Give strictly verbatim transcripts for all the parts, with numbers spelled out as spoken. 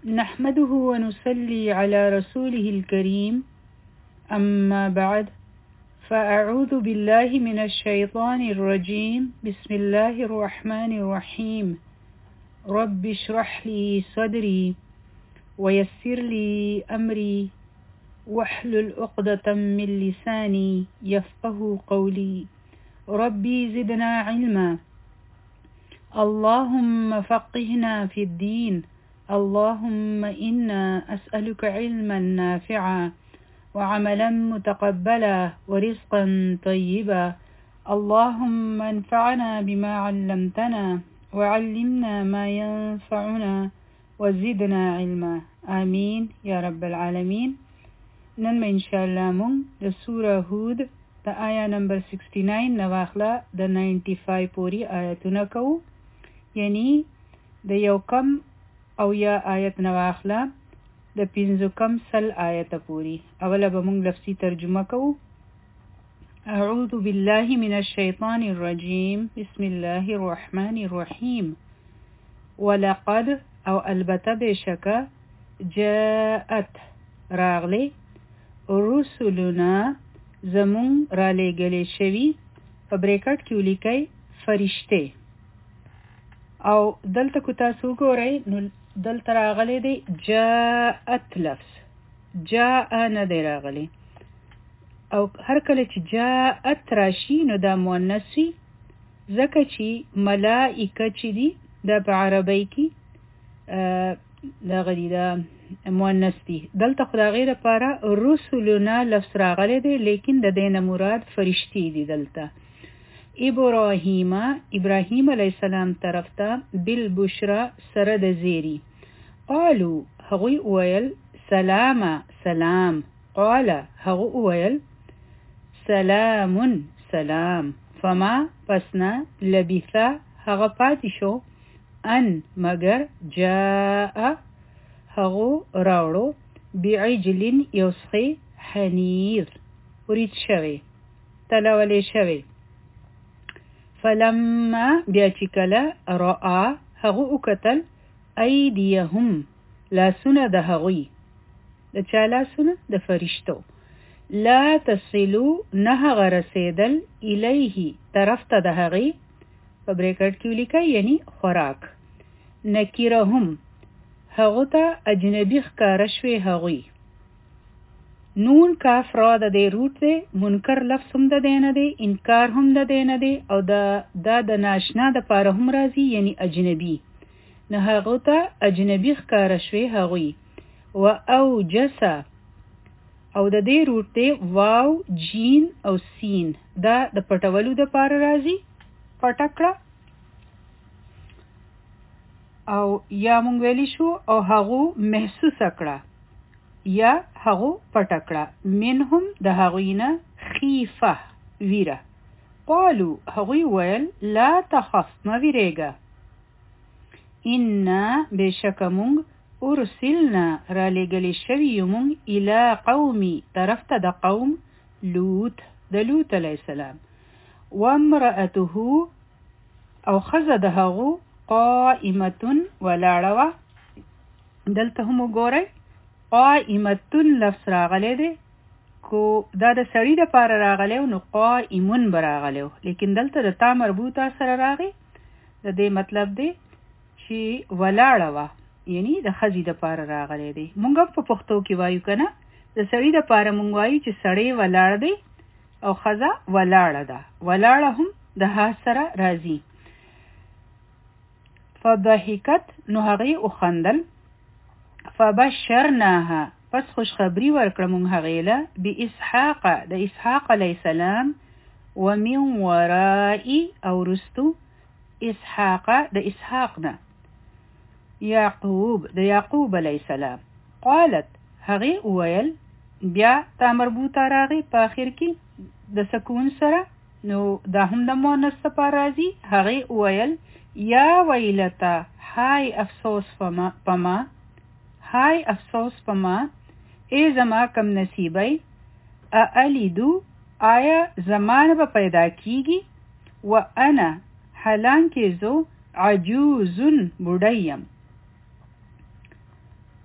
نحمده ونصلي على رسوله الكريم أما بعد فأعوذ بالله من الشيطان الرجيم بسم الله الرحمن الرحيم رب اشرح لي صدري ويسر لي أمري واحلل عقدة من لساني يفقه قولي ربي زدنا علما اللهم فقهنا في الدين اللهم إنا أسألك علما نافعا وعملا متقبلا ورزقا طيبا اللهم انفعنا بما علمتنا وعلمنا ما ينفعنا وزدنا علما آمين يا رب العالمين. نن ما انشاءالله مون د سوره هود د آیا نمبر سکسٹی نائن نواخله د نائنٹی فائیو پوری آیتونه کو، یعنی د یو کم او یا آیت نواخله د پنځو کم سل آیت پوری. اوله به مونږ لفظي ترجمه کوو. اعوذ بالله من الشیطان الرجیم بسم الله الرحمن الرحیم. ولقد او البته بشکه جاءت راغلی رسولنا زمون را لېږلې شوي، په بریکټ کې ولیکئ فرشته. او دلته کو تاسو ګورئ نو دلته راغلی دی جاءت لفظ، جاء نه دی راغلی. او هر کله چې جاءت راشي نو دا مؤنث وي، ځکه چې ملائکه چې دي دا په عربی کې دغه دي دا مؤنث دي. دلته خو د هغې دپاره رسولنا لفظ راغلی دی، لیکن د دې نه مراد فرشتې دي. دلته ابراهیم ابراهیم علیه السلام طرف ته بالبشرا سره د زیری. قالو هغوی وویل سلام سلام. قال هغو وویل سلام سلام. فما پسنا لبثا هغه پاتې شو ان مگر جاء هغو راوړو بعجل یوسخی حنیذ ورید شوی تلولی شوی. فلما بیا چې کله رأى هغو وکتل ایدیهم لاسونه د هغوی، د چا لاسونه؟ د فرشتو. لا تصلو نه هغه رسیدل الیه طرف ته د هغې، په بریکټ کې ولیکئ یعنی خوراک. نکرهم هغو ته اجنبي ښکاره شوې هغوی. نون کاف را د دې روټ دی، منکر لفظ هم د دی نه دی، انکار هم د دی نه دی، او دا د ناشنا د پاره هم راځي یعنی اجنبي. نه هغو ته اجنبي ښکاره شوې هغوی. و اوجس او د دې روټ دی واو جین او سین، دا د پټولو د پاره راځي، پټکړه. او یا مونږ ویلی شو او هغو محسوسه کړه یا هغو پټکړه. منهم د هغوی نه خیفه ویره. قالو هغوی ویل لا تخف مه ویریږه. انا بشک مونږ ارسلنا را لېږلې شوي یو مونږ الی قومي طرف ته د قوم لوط، د لوط علیه السلام. وامرأته او ښځه د هغو قائمتون ولاړه وه. دلته هم وګورئ قائمتون لفظ راغلی دی، کو دا د سړي دپاره راغلی و نو قائمون به راغلی و، لیکن دلته د تا مربوطه سره راغی. د دې مطلب دی چې ولاړه وه، یعنی د ښځې دپاره راغلی دی. مونږ هم په پښتو کې وایو که نه، د سړي دپاره مونږ وایو چې سړی ولاړ دی او ښځه ولاړه ده. ولاړه هم د ها سره راځي. فضحکت نو هغې وخندل. فبشرناها پس خوشخبری ورکړه مونږ هغې له باسحاق د اسحاق علیه السلام، ومن ورائی او رستو اسحاق د اسحاق نه یعقوب د یعقوب علیه السلام. قالت هغې وویل، بیا تا مربوطه راغی په آخر کې د سکون سره، نو دا هم د مؤنث څخه راځي. هغې وویل یا ویلتا های افسوس پما، های افسوس پما، ای زما کم نصیبی. اعلیدو آیا زمان به پیدا کیږي، و انا حالانکه زو عجوزن بوډیم.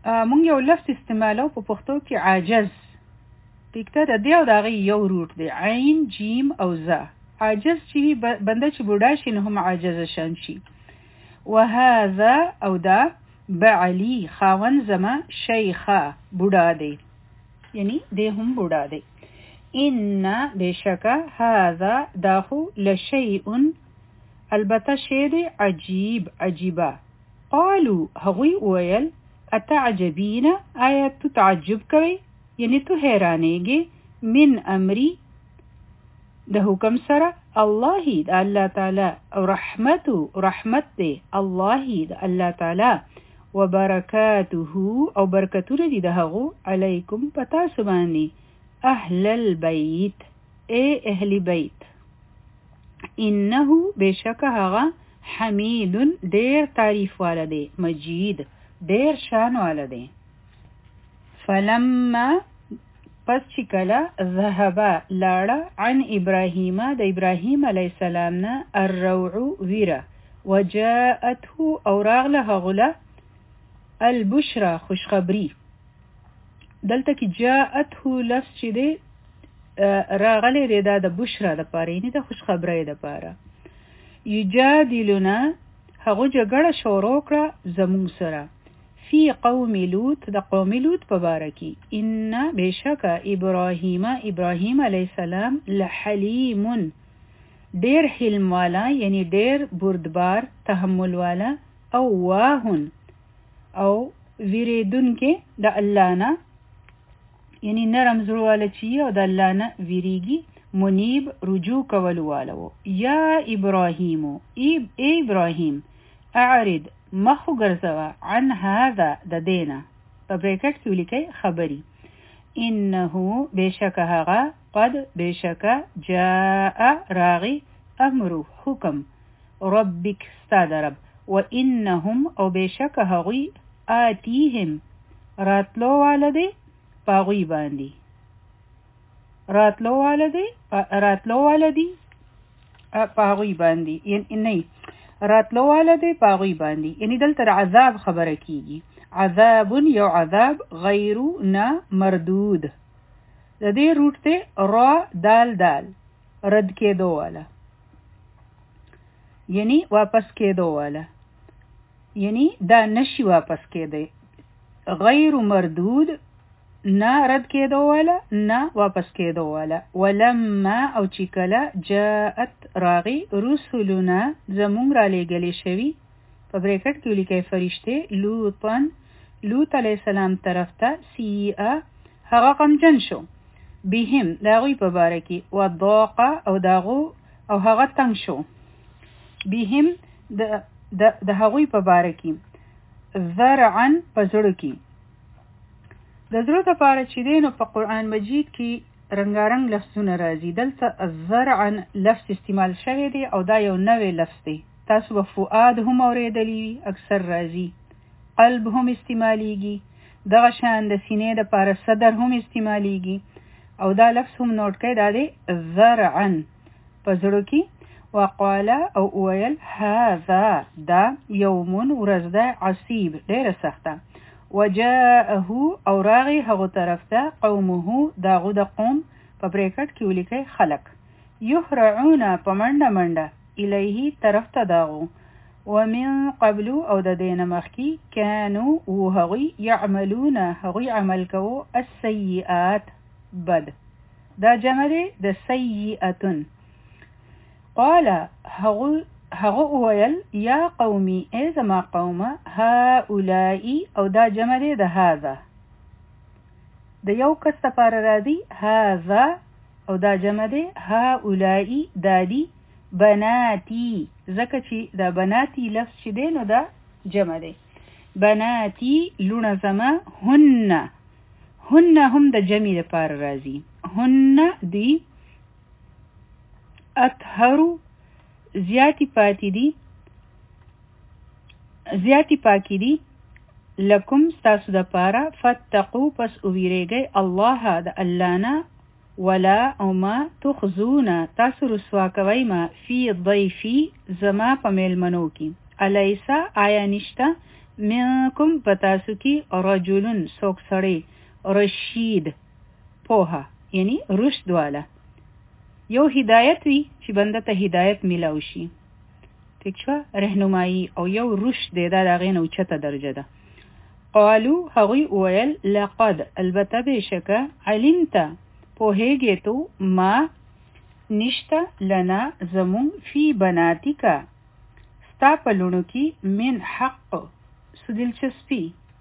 مونږ یو لفظ استعمالو په پښتو کې عاجز. ټیکته د دې او د هغې یو روټ دی، عین جیم او زا. عاجز چې بنده چې بوډا شي نو هم عاجز شان شي. وهذا او دا بعلی خاون زما شیخا بوډا دی، یعنی دی هم بوډا دی. ان بشکا هذا داخو لشیء البته شی دی عجیب عجیبه. قالو هغوی ویل اتعجبین آیا تو تعجب کوي، یعنی تو حیرانېږي من امری د حکم سره الله د الله تعالی او رحمتو رحمت دی الله د الله تعالی وبرکاته او برکتونه دي د هغو علیکم پتا سبانی اهل البیت اے اهل بیت. انه بشک هغه حمید ډیر تعریف والا دی، مجید ډیر شان والا دی. فلما پس چې کله ذهبا لاړه عن ابراهیم د ابراهیم علیه السلام نه الروع ویره وجاءته او راغله هغله البشرا خوشخبری. دلته کې جاءته لفظ چې دی راغلی دی دا د بشرا د پاره، یعنی د خوشخبری د پاره. یجادلنا هغه جګړه شروع کړه زموږ سره فی قوم لوط د قوم لوط په باره کې. ان بشک ابراهیم ابراهیم علیه السلام لحلیم ډیر حلم والا، یعنی ډیر بردبار تحمل والا. او واهن او ویریدون کې د الله نه، یعنی نرم زړه والا چې او د الله نه ویریږي. منیب رجوع کول والو. یا ابراهیم ای ابراهیم اعرض مخو ګرځوه عن هذا د دینا په بریکټ کې ولیکئ خبري. انه بشک هغه قد بشک جاء راغي امرو حکم ربک استاد رب و انهم او بشک هغوی آتیهم راتلو والده پاغوی باندې راتلو والده راتلو والدی پاغوی باندې یعنی نه راتلو والده پاغوی باندې، یعنی دلته عذاب خبره کیږي. عذاب یو عذاب غیر نه مردود د دې روټ ته را دال دال رد کېدو والا، یعنی واپس کېدو والا، یعنی دا نشي واپس کېده. غیر مردود نه رد کېدو والا نه واپس کېدو والا. ولما او چې کله جاءت راغي رسولنا زمونږ را لېږلې شوي په بریکټ کې ولیکئ فرشتې لوطن لوط علیه السلام طرف ته سیئه هغه غمجن شو بهم د هغوی په باره کې وضاقه او د هغو او هغه تنګ شو بهم د هغوی په باره کې ذرعا په زړه کې. د زړه دپاره چې دی نو په قرآن مجید کې رنګارنګ لفظونه راځي. دلته زرعا لفظ استعمال شوی دی او دا یو نوی لفظ دی. تاسو به فؤاد هم اورېدلی وي، اکثر راځي. قلب هم استعمالیږي، دغه شان د سینې دپاره صدر هم استعمالیږي او دا لفظ هم نوټ کړئ، دا دی زرعا په زړه کې. وقال او ویل هذا دا یومون ورځ ده عصیب ډېره سخته. وجاءه او راغی هغو طرف ته قومه داغو د قوم په بریکټ کې ولیکئ خلق. یهرعون په منډه منډه الیه طرف ته داغو. ومن قبل او د دین مخکې کانو و هغوی یعملون هغوی عمل کوو السیئات بد، دا جمع دی د سیئتن. قال هغوی هغه وویل یا قومي ای زما قومه هؤلاء او دا جمع دی د هذا د یو کس لپاره راځي هذا او دا جمع دی هؤلاء دا دی بناتی ځکه چې دا بناتی لفظ چې دی نو دا جمع دی. بناتی لونه زما هن هن هم د جمع لپاره راځي. هن دی اطهرو زیاتی پاتی دی زیاتی پاکی دی لکم ستاسو دا پارا فتقو پس اویریگی اللہ دا اللانا ولا او ما تخزونا تاسو رسوا کوي ما فی ضیفی زما په میلمنو کې. الیسا آیا نشتا منکم پتاسو کی رجلن سوک سړی رشید پوها یعنی رشد والا یو هدایت وی چې بنده ته هدایت ملاو شي ٹھیک شو رهنمایي او یو رشد دی دا دغه نه اوچته درجه ده قالو هغوی ویل لقد البته بشکه علمت پوهیږي تو ما نشتا لنا زمون فی بناتیکا ستا پلونو کی من حق سدلچسپی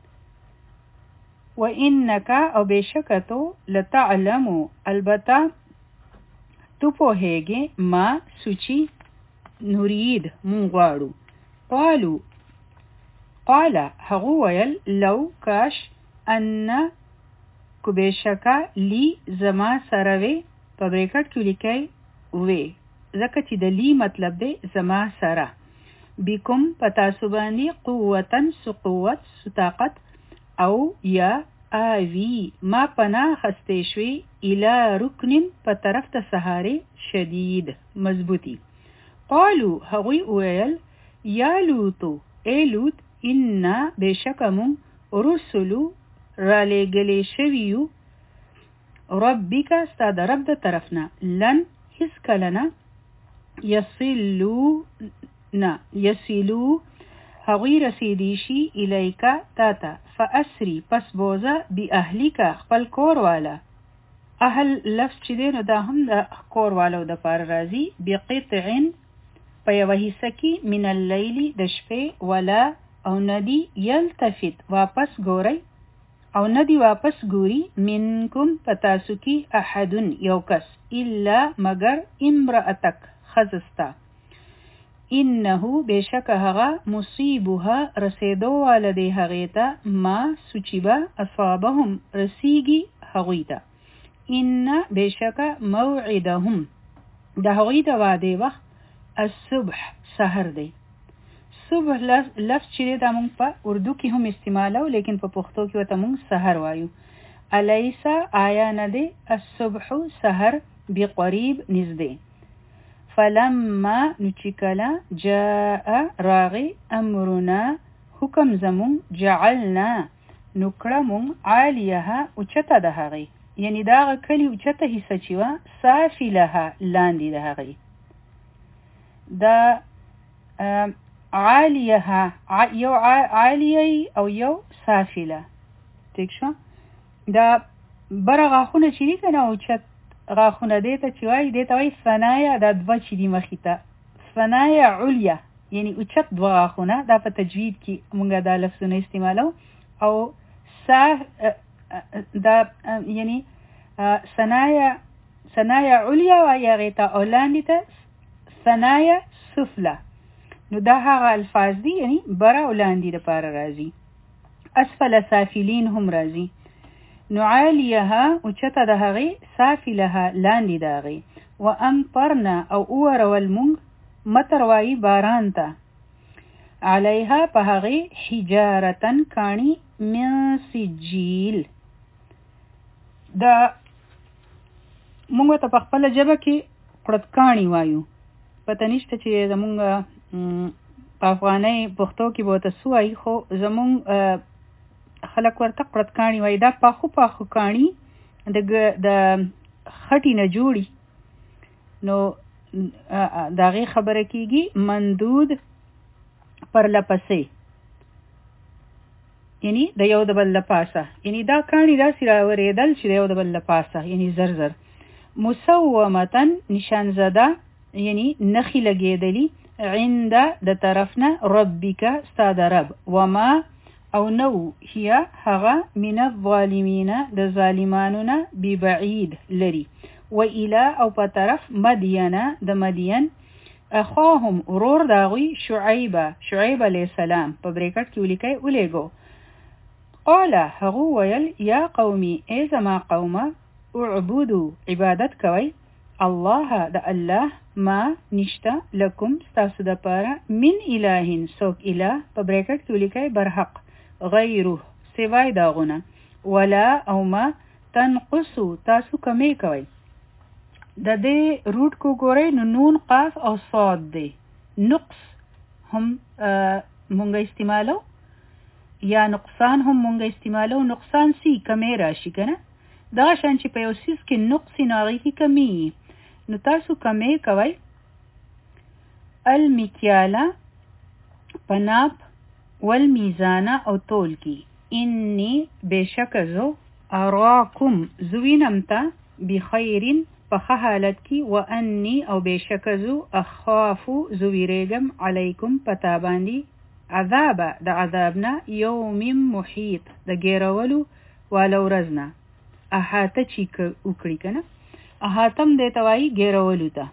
و انکا او بشکتو لتعلمو البته تو پوهیږي ما سوچی نريد مون غواړو قالو قال هغو ویل لو کاش ان کو بشکا لی زما سروي په بریکټ کې لیکي وې ځکه چې د لی مطلب دی زما سره بكم پتا سبانی قوتن سقوت ستاقت او یا آوی ما پنا خسته شوی الى رکنن په طرف ته سهاره شدید مضبوطی قالو هغوی ویل یا لوتو ای لوت انا بشکمون رسلو را لګلې شویو ربک ستا د رب د طرفنا لن هیڅ کلنا یصلو نا یصلو هغوی رسیدی شي الیکا تاتا فاسری پس بوزه بی اهلیکا خپل کور والا اهل لفظ چې دی نو دا هم د کور والو د پار راځي بقطعن په یوه حصه کې من اللیل د شپې ولا او ندی یلتفت واپس ګوري او ندی واپس ګوري منکم پتاسو کې احدن یو کس الا مگر امرأتک خزستا انه بشک هغه مصیبها رسیدو والده هغیتا ما سوچیبا اصابهم رسیگی هغیتا ان بشک موعدهم ده هغیتا واده وقت الصبح سحر دی صبح لفظ چې دا مونږ په اردو کې هم استعمالو لیکن په پښتو کې وته مونږ سحر وایو الیسا آیا نه دی الصبح سحر بقریب نږدې فلما نچکلا جاء راغی امرنا حکم زمون جعلنا نکرمون عالیها اوچته ده هغی یعنی داغه کلی اوچته حصه چې وا سافلها لاندې ده هغی دا عالیها یو عالیه او یو سافله ٹھیک شو دا برغه خونه چې دی کنه اوچت غاخونه دیتا چې وای دیتا وای ثنایا دا دوه چې دی مخې ته ثنایا علیا یعنی اوچت دوه غاخونه دا په تجوید کې مونږ دا لفظونه استعمالو او سا دا یعنی ثنایا ثنایا علیا وای غیتا اولاندې ته ثنایا سفلا نو دا هغه الفاظ دي یعنی برا اولاندې لپاره راځي اسفل سافلین هم راځي نو عالیها اوچته ده هغی سافلها لاندې ده هغی و امطرنا او اور والمونگ مطر وائی باران تا علیها په هغی حجارتن کانی من سجیل دا مونږ ته په خپل جبه کې قړتکانی وایو پته نشته چې زمونږ په افغاني پښتو کې به تاسو وایي خو زمونږ خلک ورته قړتکانی وایي دا پاخو پاخو کانی د د خټی نه جوړي نو داغه خبره کیږي مندود پر لپسې یعنی د یو د بل لپاسه یعنی دا کانی دا سره ورېدل چې د یو د بل لپاسه یعنی زر زر مسومتن نشان زده یعنی نخی لګېدلی عند د طرفنا ربک استاد رب وما او نو هي هغه من الظالمین د ظالمانونه ببعید لري و الى او په طرف مدین د مدین اخاهم ورور داغوی شعیب شعیب علیہ السلام په بریکټ کې ولیکي ولېګو قال هغه ویل یا قومي ای زما قومه اعبدوا عبادت کوي الله د الله ما نشتا لکم ستاسو د پاره من الهین سوک اله په بریکټ کې ولیکي برحق غیره سوای داغونه ولا او ما تنقصو تاسو کمی کوي د دې روټ کو ګورئ نو نون قاف او صاد دی نقص هم مونږه استعمالو یا نقصان هم مونږ استعمالو. نقصان سی کمی راشي کنه، دا شان چې په یو سیس کې نقص ناغي کې کمی، نو تاسو کمی کوي. المکیاله پناپ والمیزانه او تول کی. انی بشک زو اراکم زوینم تا بخیرین پخ حالت کی، و انی او بشک زو اخافو زویریگم علیکم پتا باندی عذاب د عذابنا یوم محیط د گیرولو والو رزنا. احاته چی اکڑی کنا، احاتم دیتوائی گیرولو تا.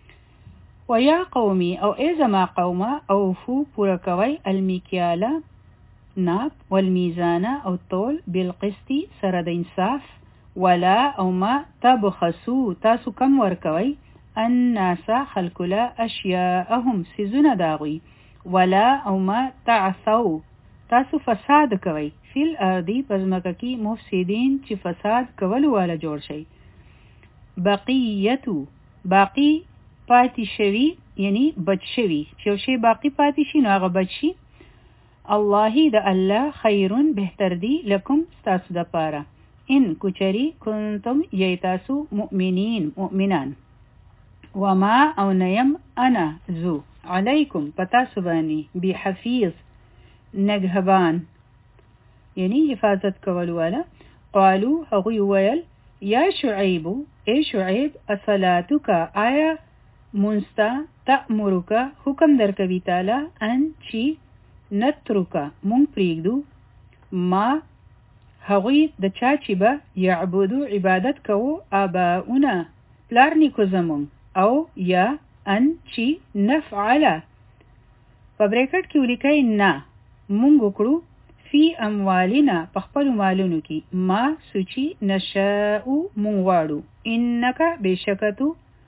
ویا قومی او ایزما قوما اوفو پورا کوي المکیاله ناب والمیزانه او تول بالقسطی سره د انصاف، ولا او ما تبخسو تاسو کم ورکوي الناس خلقلا اشیاءهم سیزونه داغوی، ولا او ما تعثو تاسو فساد کوي فی الارضی پزمکه کی مفسدین چې فساد کولو والا جوړ شي. بقیتو باقی پاتی شوی یعنی بچ شوی، چې شی باقی پاتی شي نو هغه بچ شي. الله د الله خیرون بهتر دی لکم ستاسو د پاره، ان کچری کنتم یتاسو مؤمنین مؤمنان. وما او نیم انا زو علیکم پتا سبانی بحفیظ نگهبان یعنی حفاظت کولو والا. قالو هغوی ویل یا شعیبو اے شعیب اصلاتک آیا منستا تأمرکا حکم در کوي تعالی ان چی نترکا مونږ پریږدو ما هغوی د چا چې به یعبدو عبادت کوو آباؤنا پلار نیکو زمون، او یا ان چی نفعله په بریکټ کې ولیکئ نه مونږ وکړو فی اموالنا په خپلو مالونو کې ما سوچی نشاؤ مونږ واړو انکا بشکتو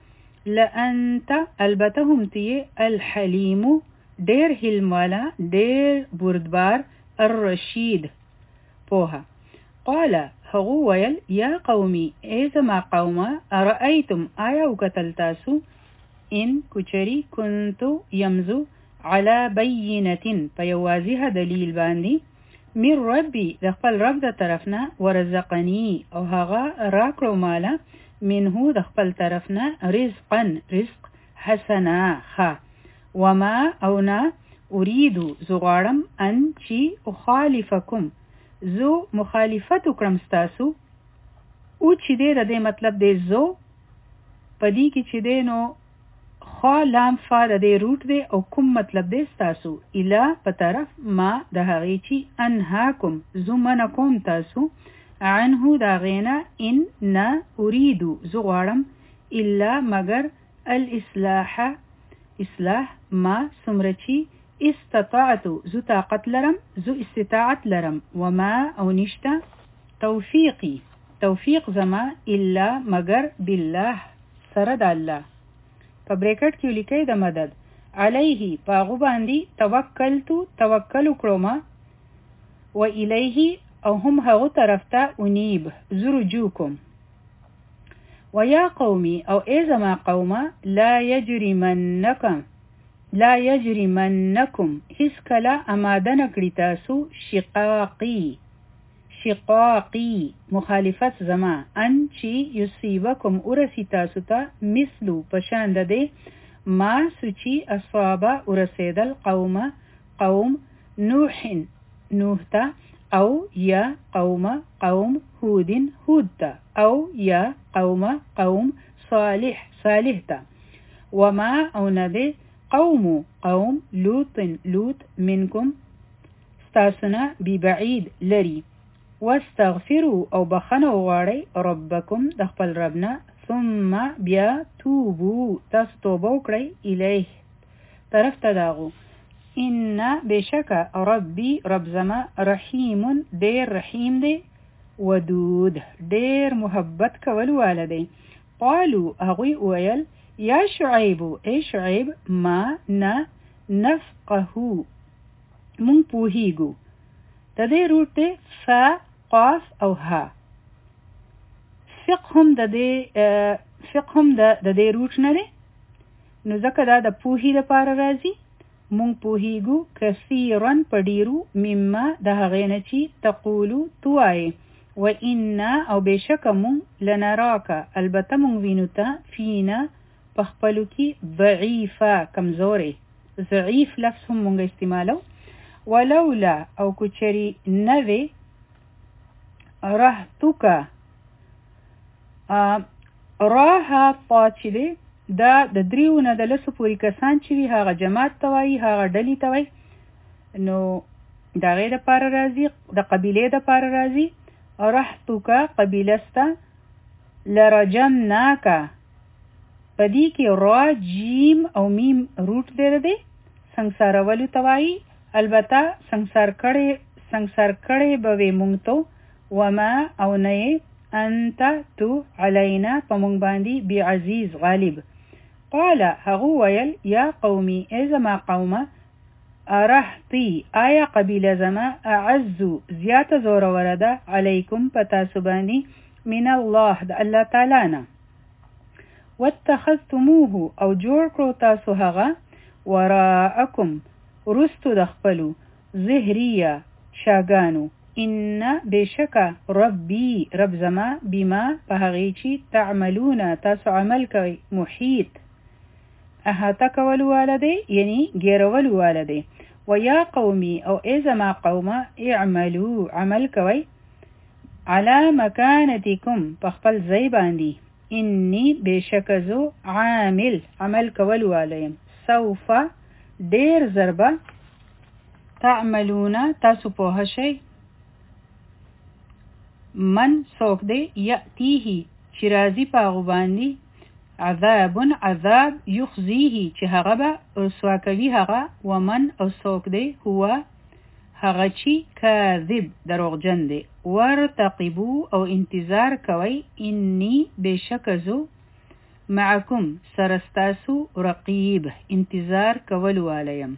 لانت البته هم تیه الحلیمو ډیر حلم والا ډیر بردبار الرشید پوها. قال هغو ویل یا قومی ای زما قوما ارأیتم آیا وکتل تاسو ان کچری کنتو یمزو علی بینتن په یو واضح دلیل باندې من ربی د خپل رب د طرفنا ورزقنی او هغه راکړو مالا منه د خپل طرفنا رزقا رزق حسنا خا. وما اونا اریدو زغارم ان چی اخالفکم زو مخالفت اکرم ستاسو. او چی دے دا دے مطلب دے زو پدی کی چی دے نو خوا لام فا دا دے روٹ دے او کم مطلب دے ستاسو الا پطرف ما دا حقی چی انہاکم زو منکوم تاسو عنه دا غینا ان نا اریدو زغارم الا مگر الاصلاح اصلاح ما سمرچی استطاعتو زو طاقت لرم زو استطاعت لرم. وما او نشتا توفیقی توفیق زما الا مگر بالله سرد الله په بریکټ کې لیکي د مدد علیه پاغو باندې توکلتو توکل کړم و الیه او هم هغه طرف ته انیب زرجوکم. ویا قومی او ای زما قومه لا یجرمنکم لا یجرمنکم هیڅ کله اماده نکړی تاسو شقاقی شقاقی مخالفت زما ان چی یصیبکم ارسی تاسو ته مثلو پشاند ده ما سوچی اصابه ارسیدل قوم قوم نوح نوح تا او یا قوم قوم هود هود تا او یا قوم قوم صالح صالح تا. وما او نده قوم قوم لوط لوط منکم ستاسنا ببعید لری. واستغفروا او بخنه وغواړی ربکم د خپل ربنا ثم بیا توبو تاسو توبه وکړئ الیه طرف ته داغو. ان بشک ربی رب زما رحیم ډیر رحیم دی ودود ډیر محبت کول والدی. قالو هغوی ویل یا شعیبو ای شعیب ما نه نفقهو مون پوهیگو د دې روټ دی فا قاف او ها. فقهم د دې فقهم د دې روټ نه دی نو ځکه دا د پوهی د پاره راځي. مونږ پوهیږو کثیرا پډیرو مما د هغې نه چې تقولو توایې و انا او بشک مونږ لنراکا البته مونږ وینو ته فینا په خپلو کې ضعیفه کمزورې ضعیف لفظ هم مونږ استعمالو ولولا او کچری نوې رهتوکا راها طا چې دی دا د دریو نه د لسو پورې کسان چې وي هغه جماعت ته وایي هغه ډلې ته وایي نو د هغې دپاره راځي د قبیلې دپاره راځي رهتوکا قبیله سته لرجمناکا په دې کې را جیم او میم روټ دی د دی سنګسارولو ته وایي البته سنګسار کړی سنګسار کړی به وې مونږ ته وما او نه انت تو علینا په مونږ باندې بعزیز غالب قال هغه ویل یا قومي ای زما قومه ارهطی آیا قبیله زما اعزو زیاته زوروره ده علیکم په تاسو باندې من الله د الله تعالی نه واتخذتموه او جوړ کړو تاسو هغه وراءکم رستو د خپلو زهریه شاګانو ان بشکا ربی رب زما بما په هغې چې تعملون تاسو عمل کوي محیط احاطه کولو والا دی یعنی ګیرولو والا دی و یا قومي او ای زما قومه اعملو عمل کوي علی مکانتکم په خپل ځای باندې انی بشک زو عامل عمل کولو والا یم سوف ډیر ضربه تعملون تاسو پوه شئ من څوک دی یأتیه چې راځي په هغو باندې عذاب عذاب یخزیه چې هغه به رسوا کوي هغه ومن او څوک دی هو هغه چې کاذب دروغجن دی ورتقبو او انتظار کوي انی بشک زو معکم سرستاسو رقیب انتظار کول والیم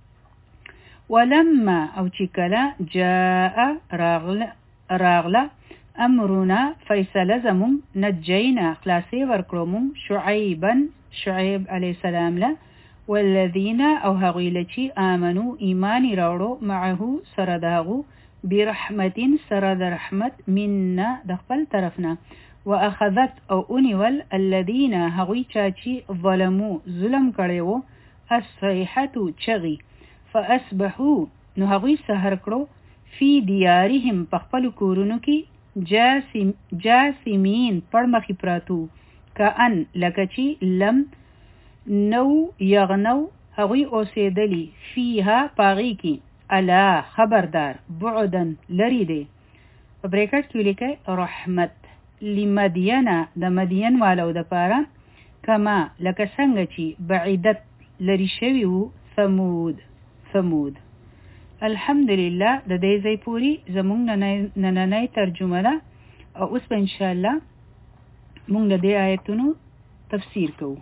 ولما او چې کله جاء راغله راغله امرنا فیصله زمون نجینا خلاصی ورکړو شعیبا شعیب علیه السلام له والذین او هغوی لچی آمنو ایمانی راوړو معه سره داغو برحمت سره د رحمت منا د خپل طرفنا واخذت او انول الذین هغوی چاچی ظلمو ظلم کړیو الصیحه چغی فاصبحوا نو هغوی سحر کړو فی دیارهم په خپل کورونو کې جاسم جاسمین پړمخې پراتو کأن لکه چې لم نو یغنو هغوی اوسېدلی فیها پاغی کې الا خبردار بعدن لری دی په بریکټ کې لیکي رحمت لمدینه د مدین والو د پاره کما لکه څنګه چې بعیدت لری شوی وو ثمود ثمود الحمدلله د دې ځای پوری زمونږ نننۍ ترجمه ده او اوس به ان شاء الله مونږ د دې آیتونو تفسیر کوو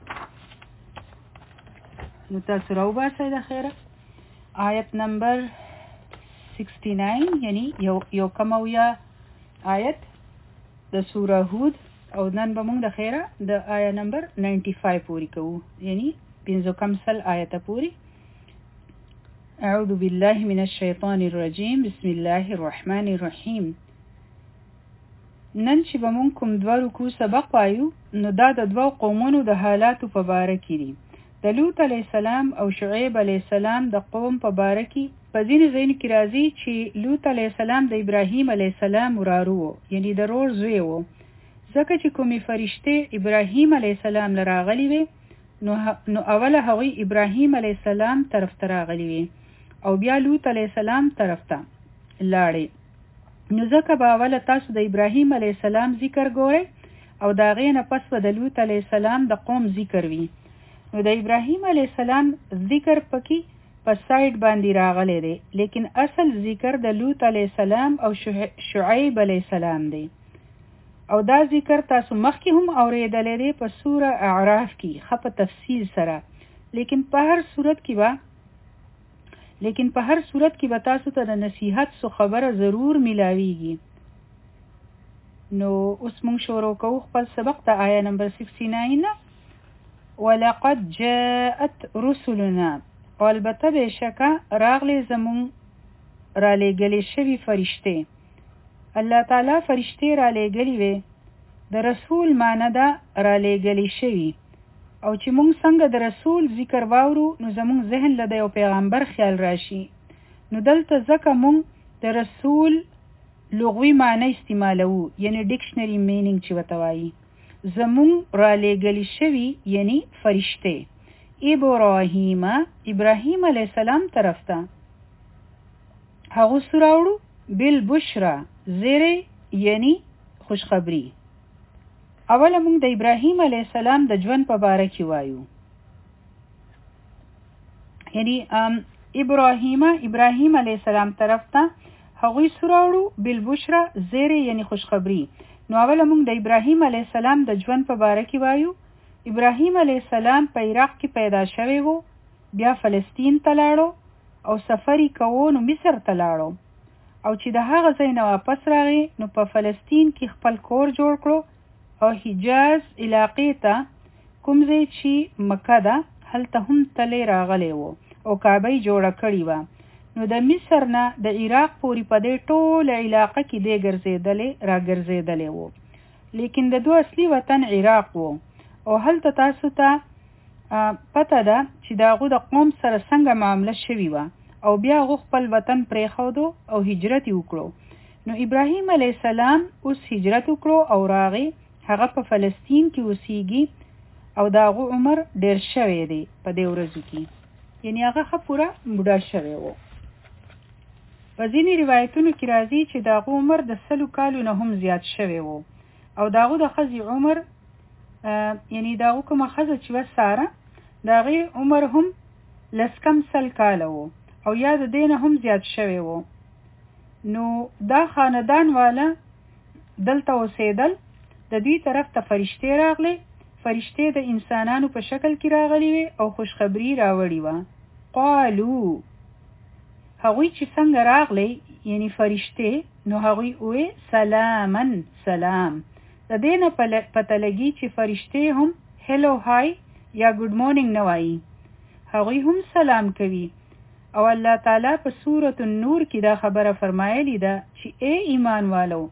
نو تاسو راوباسئ د خیره آیت نمبر سکسٹی نائن یعنی یو یو کم اویا آیت د سوره هود او نن به مونږ د خیره د آیت نمبر نائنٹی فائیو پوری کوو یعنی پنځو کم سل آیت پوری اعوذ بالله من الشیطان الرجیم بسم الله الرحمن الرحیم نن چې به مونږ کوم دوه رکوع سبق وایو نو دا د دوه قومونو د حالاتو په باره کې دي د لوط علیه السلام او شعیب علیه السلام د قوم په باره کې په ځینې ځایونو کې راځي چې لوط علیه السلام د ابراهیم علیه السلام وراره و یعنی د رور زوی و ځکه چې کومې فرشتې ابراهیم علیه السلام له راغلي وې نو نو اوله هغوی ابراهیم علیه السلام طرف ته راغلي وې او بیا لوط علیه السلام طرف ته لاړې نو ځکه به اوله تاسو د ابراهیم علیه السلام ذکر ګورئ او د هغې نه پس به د لوط علیه السلام د قوم ذکر وي نو د ابراهیم علیه السلام ذکر پکې په سایډ باندې راغلی دی لیکن اصل ذکر د لوط علیه السلام او شعیب علیه السلام دی او دا ذکر تاسو مخکې هم اورېدلی دی په سوره اعراف کې ښه په تفصیل سره لیکن په هر صورت کې به لیکن په هر صورت کې به تاسو ته د نصیحت سو خبره ضرور ملاویږي نو اوس مونږ شروع کوو خپل سبق ته آیه نمبر سکسٹی نائن ولقد جاءت رسلنا او البته بشکه راغلی زمون را لېږلې شوي فرشته. الله تعالی فرشته را لېږلې وې. د رسول معنی ده را لېږلې شوي. او چې مونږ څنګه د رسول ذکر واورو نو زمونږ ذهن له د یو پیغمبر خیال راشي. نو دلته ځکه مونږ د رسول لغوي معنی استعمالوو، یعنی ډکشنری مینینګ چې ورته وایي. زمونږ را لېږلې شوي یعنی فرشته. ابراهیم ابراهیم علیه السلام طرف ته هغه سراوړو بالبشرا زیره یعنی خوشخبری. اوله موږ د ابراهیم علیه السلام د ژوند په باره کې وایو. یعنی ابراهیم ابراهیم علیه السلام طرف ته هغه سراوړو بالبشرا زیره یعنی خوشخبری. نو اوله موږ د ابراهیم علیه السلام د ژوند په باره کې وایو. ابراهیم علیه السلام په عراق کې پیدا شوی وو، بیا فلسطین ته لاړو او سفری کوو نو مصر ته لاړو، او چې د هغه ځای نه واپس راغی نو په فلسطین کې خپل کور جوړ کړو او حجاز علاقې ته کوم ځای چې مکه ده هلته هم تلې راغلی وو او کعبه یې جوړه کړې وه. نو د مصر نه د عراق پورې په دې ټوله علاقه کې دی ګرځېدلی را ګرځېدلی وو، لیکن د دوه اصلي وطن عراق وو. او هلته تاسو ته پته ده چې د هغو د قوم سره څنګه معامله شوې وه، او بیا هغو خپل وطن پرېښودو او هجرت یې وکړو. نو ابراهیم علیه السلام اوس هجرت وکړو او راغی، هغه په فلسطین کې اوسیږي او د هغو عمر ډېر شوی دی په دې ورځو کې، یعنی هغه ښه پوره بوډا شوی و. په ځینې روایتونو کې راځي چې د هغو عمر د سلو کالو نه هم زیات شوی و، او د هغو د ښځې عمر یعنی د هغو کومه ښځه چې وه ساره، د هغې عمر هم لس کم سل کاله و او یا د دې نه هم زیات شوی و. نو دا خاندان والا دلته اوسېدل، د دوی طرف ته فرشتې راغلې. فرشتې د انسانانو په شکل کې راغلي وې او خوشخبری راوړې وه. قالو هغوی چې څنګه راغلی یعنی فرشتې، نو هغوی وې سلامن سلام. د دې نه پته لګي چې فرشتې هم هلو هاي یا ګډ مورنینګ نه وایي، هغوی هم سلام کوي. او الله تعالی په سورة النور کې دا خبره فرمایلی ده چې ای ایمان والو،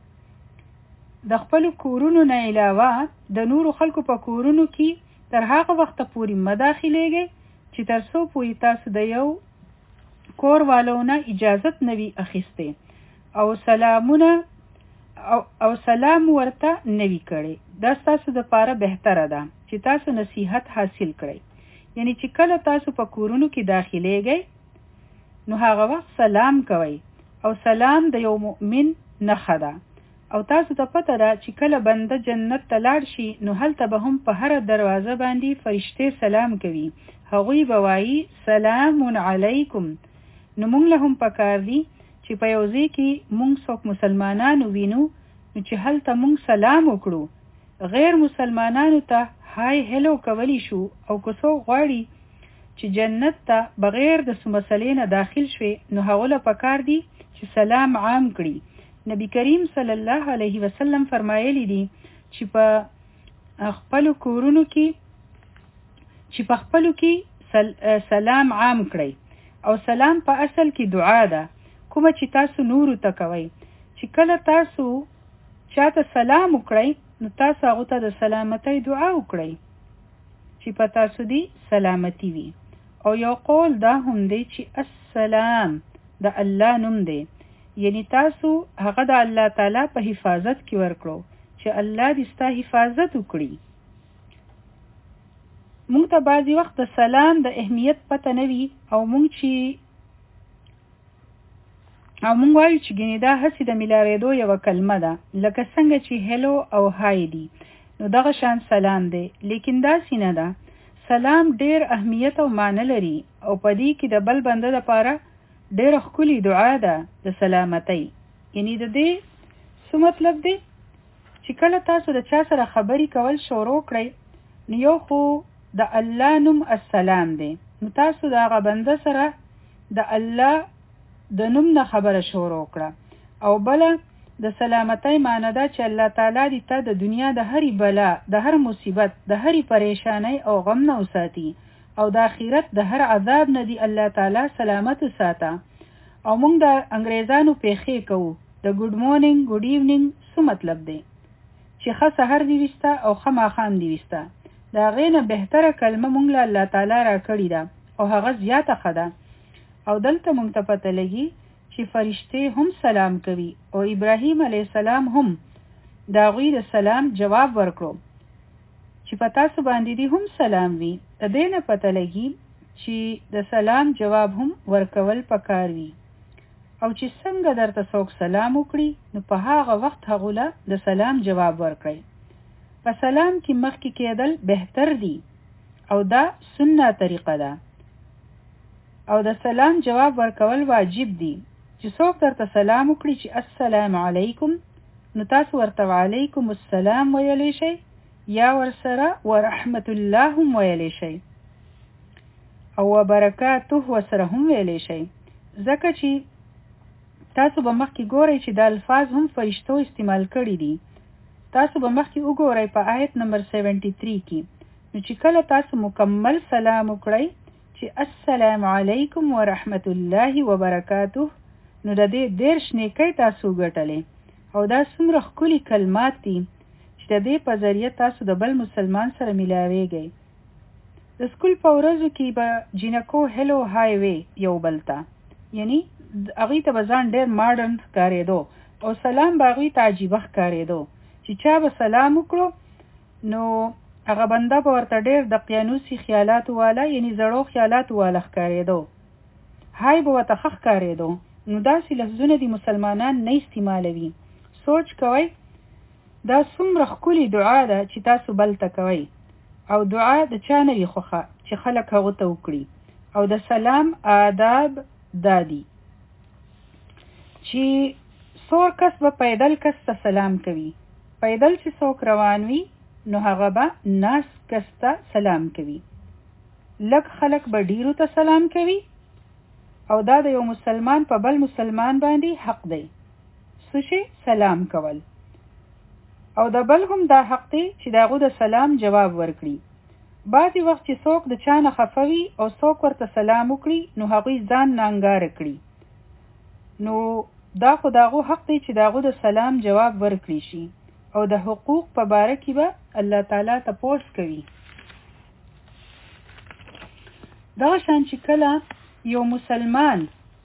د خپل کورونو نه علاوه د نورو خلکو په کورونو کې تر هغه وخته پورې مه داخلېږئ چې تر څو پورې تاسو د یو کور والو نه اجازت نه وي اخیستی او سلامونه او, او سلام ورته نه وي کړی. دا ستاسو دپاره بهتره ده چې تاسو نصیحت حاصل کړئ. یعنی چې کله تاسو په کورونو کې داخلېږئ نو هغه وخت سلام کوئ، او سلام د یو مؤمن نښه ده. او تاسو ته پته ده چې کله بنده جنت ته لاړ شي نو هلته به هم په هره دروازه باندې فرشتې سلام کوي، هغوی به وایي سلام علیکم. نو مونږ له هم پکار دي چې په یو ځای کې مونږ څوک مسلمانانو وینو نو چې هلته مونږ سلام وکړو، غیر مسلمانانو ته هاي هلو کولی شو. او که څوک غواړي چې جنت ته بغیر د څه مسلې نه داخل شوي نو هغو له پکار دي چې سلام عام کړي. نبی کریم صلی الله علیه وسلم فرمایلی دي چې په خپلو کورونو کې چې په خپلو کې سل سلام عام کړئ. او سلام په اصل کې دعا ده، کومه چې تاسو نورو ته کوئ. چې کله تاسو چاته سلام وکړئ نو تاسو هغو ته د سلامتۍ دعا وکړئ چې په تاسو دی سلامتی وي. او یو قول دا هم دی چې السلام د الله نوم دی، یعنی تاسو هغه د الله تعالی په حفاظت کې ورکړو چې الله دې ستا حفاظت وکړي. مونږ ته بعضې وخت د سلام د اهمیت پته نه وي، او مونږ چې او مونږ وایو چې ګینې دا هسې د میلاوېدو یوه کلمه ده، لکه څنګه چې هلو او های دي، نو دغه شان سلام دی. لیکن داسې نه ده، سلام ډېر اهمیت او معنی لري، او په دې کې د بل بنده دپاره ډېره ښکلې دعا ده د سلامتۍ. یعنی د دې څه مطلب دی چې کله تاسو د چا سره خبرې کول شروع کړئ نو یو خو د الله نوم السلام دی، نو تاسو د هغه بنده سره د الله د نوم نه خبره شروع کړه. او بله د سلامتۍ معنی ده چې الله تعالی دې ته د دنیا د هرې بلا، د هر مصیبت، د هرې پریشانۍ او غم نه وساتي، او د آخرت د هر عذاب نه دی الله تعالی سلامت ساته. او موږ د انګریزانو پیخې کوو د ګډ مورنینګ ګډ ایونینګ څه مطلب دی چې ښه سحر دی وسته او ښه ماښام دی وسته. د هغې نه بهتره کلمه موږ له الله تعالی را کړې ده او هغه زیاته ښه ده. او دلته موږ ته پته لګي چې فرشتې هم سلام کوي او ابراهیم علیه السلام هم د هغوی د سلام جواب ورکړو چې په تاسو باندې دې هم سلام وي. د دې نه پته لګي چې د سلام جواب هم ورکول پکار وي او چې څنګه درته څوک سلام وکړي نو په هغه وخت هغه له د سلام جواب ورکړئ. په سلام کې مخکې کېدل بهتر دي او دا سنت طریقه ده. او د سلام جواب ورکول واجب دي. چې څوک درته سلام وکړي چې السلام علیکم نو تاسو ورته وعلیکم السلام ویلی شئ یا ورسره ورحمت الله هم ویلی شئ او وبرکاته ورسره هم ویلی شئ. ځکه چې تاسو به مخکې ګورئ چې د الفاظ هم فرشتو استعمال کړي دي. تاسو به مخکې وګورئ په آیت نمبر سیونټي تھری کې نو چې کله تاسو مکمل سلام وکړئ چې السلام علیکم ورحمت الله وبرکاته نو د دې دېرش نیکۍ تاسو ګټلې. او دا څومره ښکلي کلمات دي چې د دې په ذریعه تاسو د بل مسلمان سره ملاویږئ. د سکول په ورځو کې به جینکو هلو های وی یو بل ته، یعنی هغوی ته به ځان ډېر ماډرن ښکارېدو او سلام به هغوی ته عجیبه ښکارېدو. چې چا به سلام وکړو نو هغه بنده به ورته ډېر د قیانوسي خیالاتو والا یعنی زړو خیالاتو والا ښکارېدو. های به ورته ښه ښکارېدو. نو داسې لفظونه دي مسلمانان نه استعمالوي. سوچ کوئ دا څومره ښکلې دعا ده چې تاسو بل ته کوئ. او دعا د چا نه وي خوښه چې خلک هغو ته وکړي. او د سلام آداب دا دي چې څور کس به پیدل کس ته سلام کوي. پیدل چې څوک روان وي نو هغه به ناس کس ته سلام کوي. لږ خلک به ډیرو ته سلام کوي. او دا د یو مسلمان په بل مسلمان باندې حق دی څه شي سلام کول. او د بل هم دا حق دی چې د هغو د سلام جواب ورکړي. بعضې وخت چې څوک د چا نه خفه وي او څوک ورته سلام وکړي نو هغوی ځان نانګاره کړي. نو دا خو د هغو حق دی چې د هغو د سلام جواب ورکړي شي. او د حقوق په باره کې به الله تعالی تپوس کوي. دغه شان چې کله یو مسلمان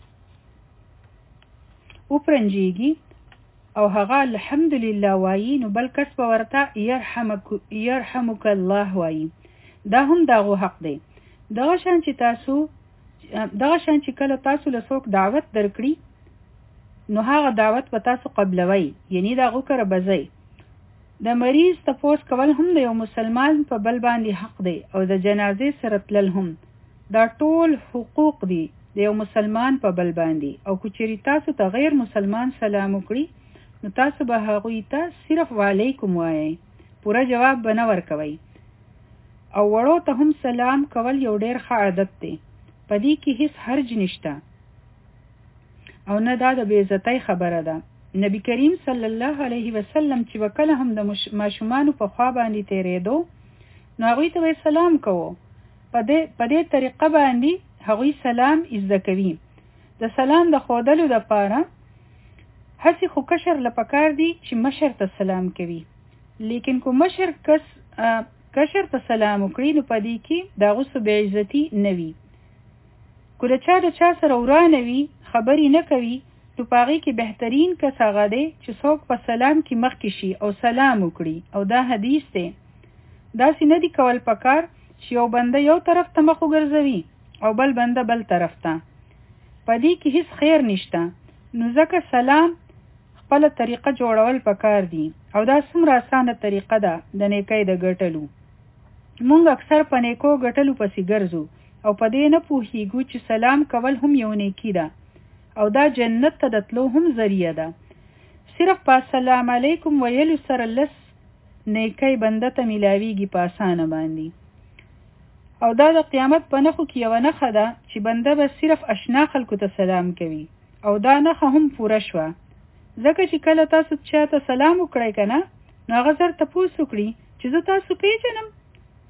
وپرنجېږي او هغه الحمدلله وایي نو بل کس به ورته یرحمک یرحمک الله وایي. دا هم دغه حق دی. دغه شان چې تاسو دغه شان چې کله تاسو له څوک دعوت درکړي نو هغه دعوت به تاسو قبلوئ یعنی د هغو کره به ځئ. د مریض تپوس کول هم د یو مسلمان په بل باندې حق دی. او د جنازې سره تلل هم دا ټول حقوق دي د یو مسلمان په بل باندې. او که چېرې تاسو ته غیر مسلمان سلام وکړي نو تاسو به هغوی ته صرف وعلیکم وایئ، پوره جواب به نه ورکوئ. او وړو ته هم سلام کول یو ډېر ښه عادت دی. په دې کې هیڅ حرج نشته او نه دا د بې عزتۍ خبره ده. نبی کریم صلی الله علیه وسلم چې به کله هم د ماشومانو په خوا باندې تېرېدو نو هغوی ته به سلام کوو. په دې په دې طریقه باندې هغوی سلام زده کوي. د سلام د ښودلو دپاره هسې خو کشر له پکار دي چې مشر ته سلام کوي. لیکن که مشر کس کشر ته سلام وکړي نو په دې کې د هغو څه بې عزتي نه وي. که د چا د چا سره ورانه وي خبرې نه کوي نو په هغې کې بهترین کس هغه دی چې څوک په سلام کې مخکې شي او سلام وکړي. او دا حدیث دی. داسې نه دي کول پکار چې یو بنده یو طرف ته مخ وګرځوي او بل بنده بل طرف ته. په دې کې هیڅ خیر نشته. نو ځکه سلام خپله طریقه جوړول پکار دي. او دا څومره اسانه طریقه ده د نیکۍ د ګټلو. مونږ اکثر په نیکو ګټلو پسې ګرځو او په دې نه پوهیږو چې سلام کول هم یو نیکي ده او دا جنت ته د تلو هم ذریعه ده. صرف په سلام علیکم ویلو سره لس نیکۍ بنده ته میلاویږي په اسانه باندې. او دا د قیامت په نښو کې یوه نښه ده چې بنده به صرف اشنا خلکو ته سلام کوي. او دا نښه هم پوره شوه. ځکه چې کله تاسو چا ته سلام وکړئ که نه نو هغه زر تپوس وکړي چې زه تاسو پیژنم.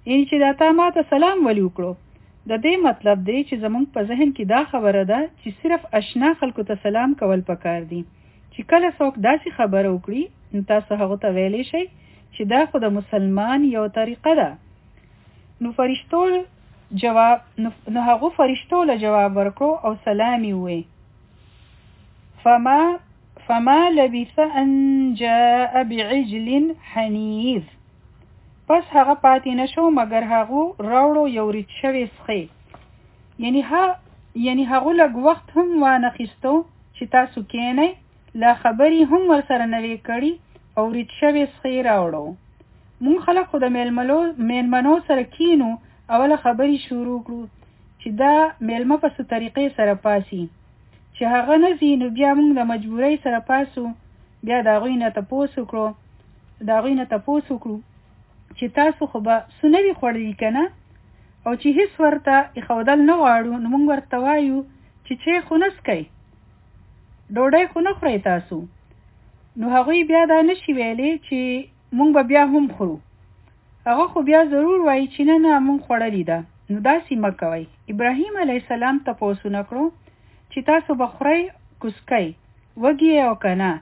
یعنی چې دا تا ما ته سلام ولی وکړو. د دې مطلب دی چې زمونږ په ذهن کې دا خبره ده چې صرف آشنا خلکو ته سلام کول پکار دي. چې کله څوک داسې خبره وکړي نو تاسو هغه ته ویلی شئ چې دا خو د مسلمان یو طریقه ده. نو فرشتو جواب نو هغه فرشتو له جواب ورکړو او سلام یې ووی. فما فما لبث ان جاء بعجل حنیذ. پس هغه پاتې نشو مگر هغه راوړو یو ریت شوی سخی. یعنی ها یعنی هغه لږ وخت هم وانخیستو چې تاسو کینئ، لا خبرې هم ورسره نوې کړي او ریت شوی سخی راوړو. مونږ خلک خو د میلمنو سره کینو، اوله خبرې شروع کړو چې دا میلمه په څه طریقې سره پاسي. چې هغه نه ځي نو بیا مونږ د مجبورۍ سره پاسو. بیا د هغوی نه تپوس وکړو د هغوی نه تپوس وکړو چې تاسو خو به څه نه وي خوړلي که نه، او چې هېڅ ورته ایښودل نه غواړو نو موږ ورته وایو چې چای خو نه څکئ، ډوډۍ خو نه خورئ تاسو. نو هغوی بیا دا نه شي ویلی چې موږ به بیا هم خورو. هغه خو بیا ضرور وایي چې نه نه موږ خوړلي ده. نو داسې مه کوئ. ابراهیم علیه السلام تپوسونه کړو چې تاسو به خورئ کوسکئ، وږي او که نه،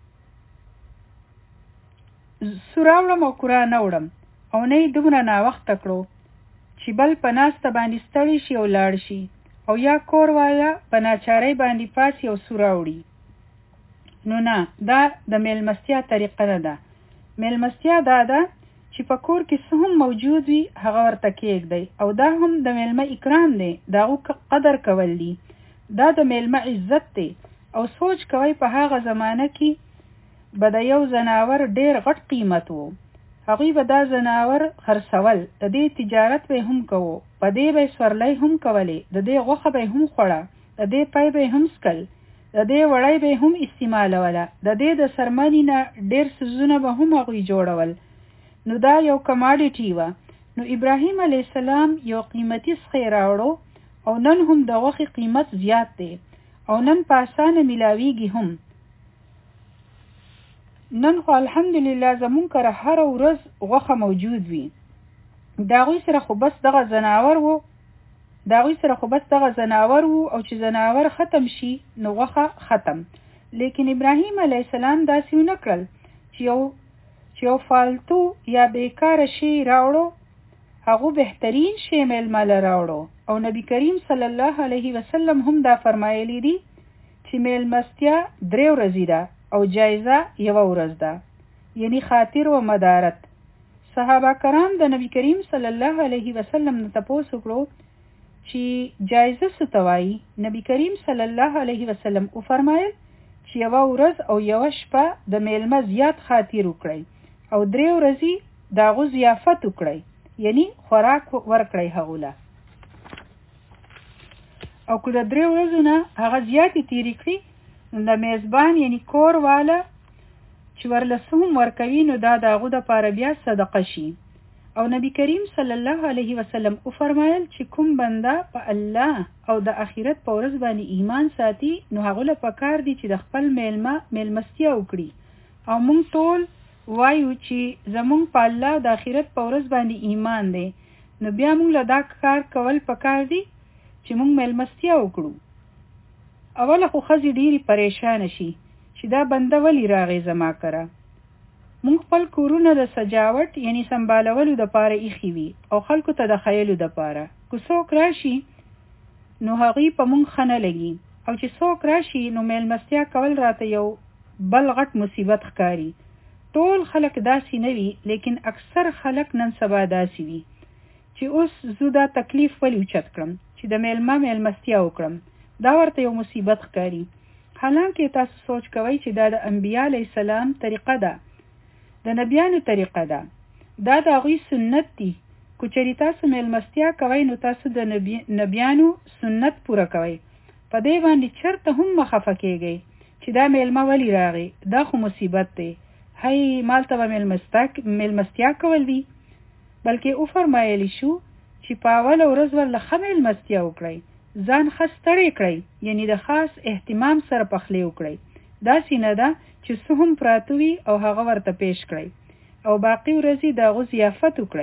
سوره وړم او کوره نه وړم، او نه یې دومره ناوخته کړو چې بل په ناسته باندې ستړی شي او لاړ شي، او یا کور والا په ناچارۍ باندې پاسي او سوره وړي. نو نه، دا د میلمستیا طریقه نه ده. میلمستیا دا ده چې په کور کې څه هم موجود وي هغه ورته کېږدئ، او دا هم د میلمه اکرام دی، د هغو قدر کول دي. دا د میلمه عزت دی. او سوچ کوئ په هغه زمانه کې به د یو زناور ډیر غټ قیمت وو. هغوی به دا زناور خرڅول، د دې تجارت به هم کوو، په دې به سورلۍ هم کولې، د دې غوښه به هم خوړه، د دې پی به هم سکل، د دې وړۍ به هم استعمالوله، د دې د سرمنې نه ډیر څیزونه به هم هغوی جوړول. نو دا یو کماډیټي وه. نو ابراهیم علیه السلام یو قیمتي سخی راوړو، او نن هم د غوښې قیمت زیات دی، او نن په اسانه میلاویږي هم. نن خو الحمدلله زمون کره هر ورځ غوښه موجود وي. دا غوی سره خو بس دغه زناور وو دا غوی سره خو بس دغه زناور وو او چې زناور ختم شي نو غوښه ختم. لیکن ابراهیم علیه السلام داسې ونه کړل چې یو چې یو فالتو یا بیکاره شی راوړو، هغه بهترین شی میلمه له راوړو. او نبی کریم صلی الله علیه وسلم هم دا فرمایلی دي چې میلمستیا درې ورځې ده او جایزه یوه ورځ ده، یعنی خاطر و مدارت. صحابه کرام د نبی کریم صلی الله علیه وسلم نه تپوس وکړو چې جایزه څه ته وایي. نبی کریم صلی الله علیه وسلم وفرمایل چې یوه ورځ او یوه شپه د میلمه زیات خاطر وکړئ، او درې ورځې د هغو ضیافت وکړئ، یعنی خوراک ورکړئ هغو له. او که د درې ورځو نه هغه زیاتې تېرې کړي نو د میزبان یعنی کور والا چې ورله څه هم ورکوي نو دا د هغو دپاره بیا صدقه شي. او نبی کریم صلی الله علیه وسلم وفرمایل چې کوم بنده په الله او د آخرت په ورځ باندې ایمان ساتي نو هغه له پکار دي چې د خپل میلمه میلمستیا وکړي. او موږ ټول وایو چې زمونږ په الله او د آخرت په ورځ باندې ایمان دی، نو بیا موږ له دا کار کول پکار دي چې موږ میلمستیا وکړو. اوله خو ښځې ډېرې پریشانه شي چې دا بنده ولې راغی زما کره. موږ خپل کورونه د سجاوټ یعنی سنبالولو دپاره ایښي وي او خلکو ته د ښیلو دپاره. که څوک راشي نو هغوی په موږ ښه نه لګي، او چې څوک راشي نو میلمستیا کول راته یو بل غټ مصیبت ښکاري. ټول خلک داسې نه وي، لیکن اکثر خلک نن سبا داسې وي چې اوس زه دا تکلیف ولې اوچت کړم چې د میلمه میلمستیا وکړم. دا ورته یو مصیبت ښکاري. حالانکه تاسو سوچ کوئ چې دا د انبیا علیه السلام طریقه ده، د نبیانو طریقه ده، دا د هغوی سنت دي. که چېرې تاسو میلمستیا کوئ نو تاسو د نبی... نبیانو سنت پوره کوئ. په دې باندې چېرته هم مه خفه کېږئ چې دا میلمه ولې راغی، دا خو مصیبت دی، هی مالته به میلمستیا کول دي. بلکې وفرمایلی شو چې په اوله ورځ ورله ښه میلمستیا وکړئ، ځان ښه ستړی کړئ، یعنی د خاص اهتمام سره پخلی وکړئ. داسې نه ده چې څه هم پراته وي او هغه ورته پیش کړئ، او باقي ورځې د هغو ضیافت وکړئ.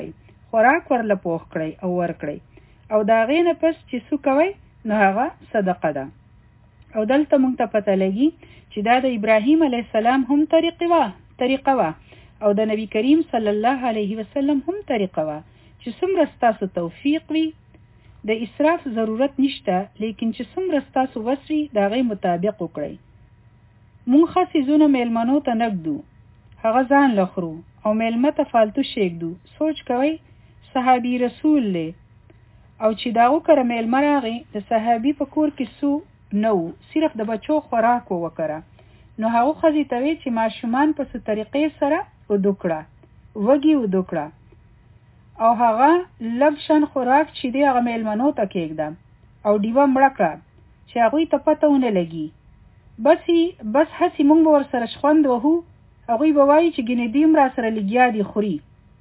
خوراک ورله پوخ کړئ او ورکړئ او د هغې نه پس چې څه کوئ نو هغه صدقه ده. او دلته موږ ته پته لګي چې دا د ابراهیم علیه السلام هم طریقه وه طریقه وه او د نبی کریم صلی الله علیه وسلم هم طریقه وه چې څومره ستاسو توفیق وي د اسراف ضرورت نشته، لیکن چې څومره ستاسو وس وي د هغې مطابق وکړئ. مونږ ښه څیزونه میلمنو ته نه ږدو، هغه ځان له خورو او میلمه ته فالتو شی ږدو. سوچ کوئ صحابي رسول دی او چې د هغو کره میلمه راغی د صحابي په کور کې څو نه وو، صرف د بچو خوراک وکړه، نو هغو ښځې ته وی چې ماشومان په څه طریقې سره ودو کړه، وږي ودو کړه او هغه لږ شان خوراک چې دی هغه میلمنو ته کېږده او ډیوه مړه کړه چې هغوی ته پته ونه لګي. بس بس هسې مونږ به ورسره شخوند وهو، هغوی به وایي چې ګنې دوی هم را سره لګیا دي خوري.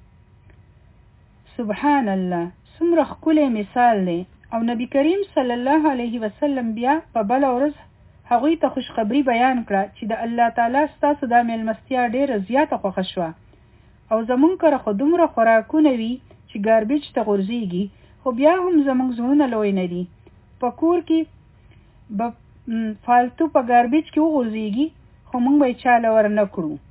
سبحان الله، څومره ښکلی مثال دی. او نبی کریم صلی الله علیه وسلم بیا په بله ورځ هغوی ته خوشخبری بیان کړه چې د الله تعالی ستاسو دا میلمستیا ډېره زیاته خوښه شوه او زمونږ کره خو دومره خوراکونه وي چې ګاربیج ته غورځېږي، خو بیا هم زمونږ زړونه لوی نه دي. په کور کې به فالتو په ګاربیج کې وغورځېږي خو مونږ به یې چاله ور نه کړو.